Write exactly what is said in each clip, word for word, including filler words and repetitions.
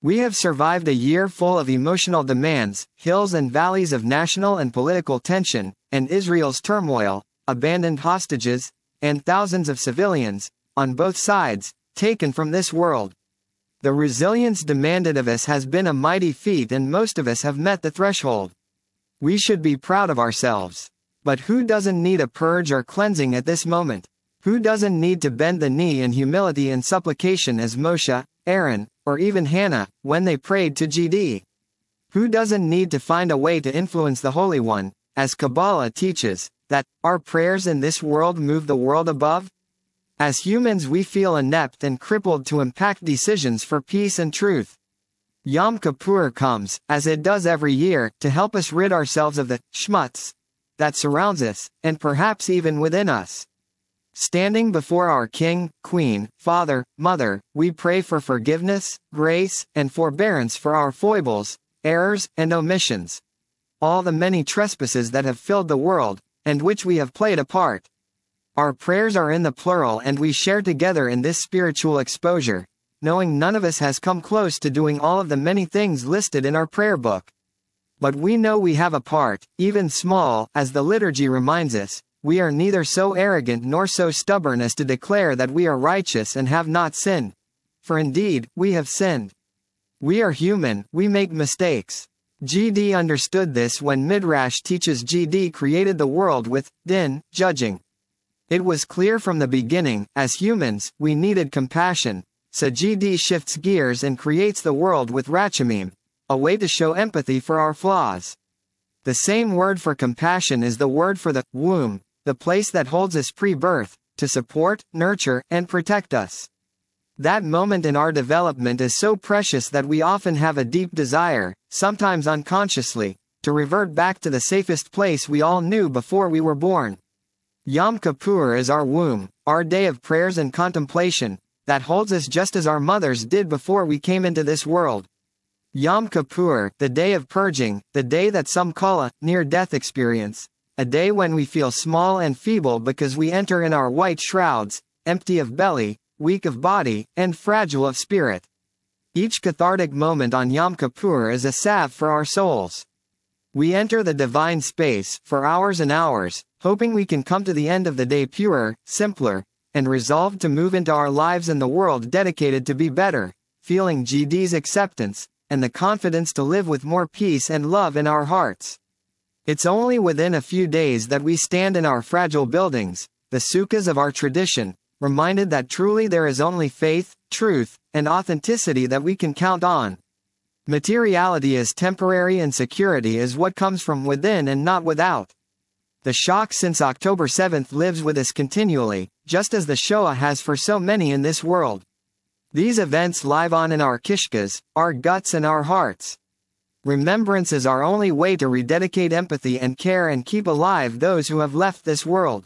We have survived a year full of emotional demands, hills and valleys of national and political tension, and Israel's turmoil, abandoned hostages, and thousands of civilians, on both sides, taken from this world. The resilience demanded of us has been a mighty feat, and most of us have met the threshold. We should be proud of ourselves. But who doesn't need a purge or cleansing at this moment? Who doesn't need to bend the knee in humility and supplication as Moshe, Aaron, or even Hannah, when they prayed to G D? Who doesn't need to find a way to influence the Holy One, as Kabbalah teaches, that our prayers in this world move the world above? As humans, we feel inept and crippled to impact decisions for peace and truth. Yom Kippur comes, as it does every year, to help us rid ourselves of the schmutz that surrounds us, and perhaps even within us. Standing before our King, Queen, Father, Mother, we pray for forgiveness, grace, and forbearance for our foibles, errors, and omissions. All the many trespasses that have filled the world, and which we have played a part. Our prayers are in the plural, and we share together in this spiritual exposure, knowing none of us has come close to doing all of the many things listed in our prayer book. But we know we have a part, even small, as the liturgy reminds us. We are neither so arrogant nor so stubborn as to declare that we are righteous and have not sinned. For indeed, we have sinned. We are human, we make mistakes. G D understood this when Midrash teaches G D created the world with din, judging. It was clear from the beginning, as humans, we needed compassion, so G D shifts gears and creates the world with rachamim, a way to show empathy for our flaws. The same word for compassion is the word for the womb, the place that holds us pre-birth, to support, nurture, and protect us. That moment in our development is so precious that we often have a deep desire, sometimes unconsciously, to revert back to the safest place we all knew before we were born. Yom Kippur is our womb, our day of prayers and contemplation, that holds us just as our mothers did before we came into this world. Yom Kippur, the day of purging, the day that some call a near-death experience, a day when we feel small and feeble because we enter in our white shrouds, empty of belly, weak of body, and fragile of spirit. Each cathartic moment on Yom Kippur is a salve for our souls. We enter the divine space, for hours and hours, hoping we can come to the end of the day purer, simpler, and resolved to move into our lives in the world dedicated to be better, feeling G D's acceptance, and the confidence to live with more peace and love in our hearts. It's only within a few days that we stand in our fragile buildings, the sukkahs of our tradition, reminded that truly there is only faith, truth, and authenticity that we can count on. Materiality is temporary and security is what comes from within and not without. The shock since October seventh lives with us continually, just as the Shoah has for so many in this world. These events live on in our kishkas, our guts and our hearts. Remembrance is our only way to rededicate empathy and care and keep alive those who have left this world.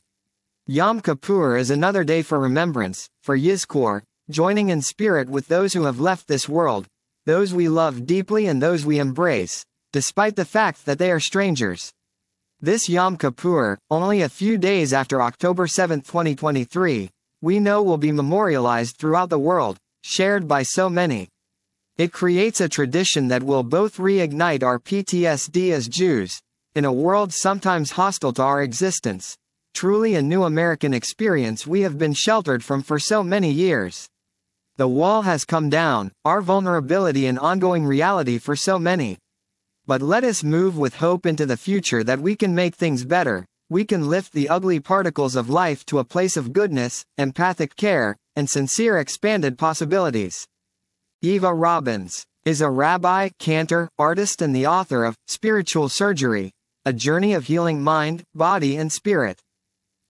Yom Kippur is another day for remembrance, for Yizkor, joining in spirit with those who have left this world, those we love deeply and those we embrace, despite the fact that they are strangers. This Yom Kippur, only a few days after October seventh twenty twenty-three, we know will be memorialized throughout the world, shared by so many. It creates a tradition that will both reignite our P T S D as Jews, in a world sometimes hostile to our existence, truly a new American experience we have been sheltered from for so many years. The wall has come down, our vulnerability and ongoing reality for so many. But let us move with hope into the future that we can make things better, we can lift the ugly particles of life to a place of goodness, empathic care, and sincere expanded possibilities. Eva Robbins is a rabbi, cantor, artist and the author of Spiritual Surgery, A Journey of Healing Mind, Body and Spirit.